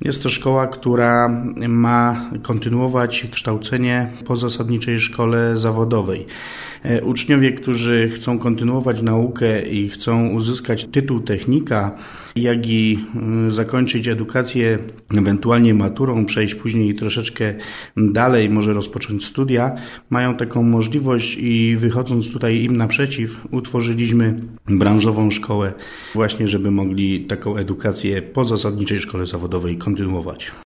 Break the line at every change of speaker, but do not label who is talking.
Jest to szkoła, która ma kontynuować kształcenie po zasadniczej szkole zawodowej. Uczniowie, którzy chcą kontynuować naukę i chcą uzyskać tytuł technika, jak i zakończyć edukację ewentualnie maturą, przejść później troszeczkę dalej, może rozpocząć studia, mają taką możliwość i wychodząc tutaj im naprzeciw, utworzyliśmy branżową szkołę właśnie, żeby mogli taką edukację po zasadniczej szkole zawodowej kontynuować.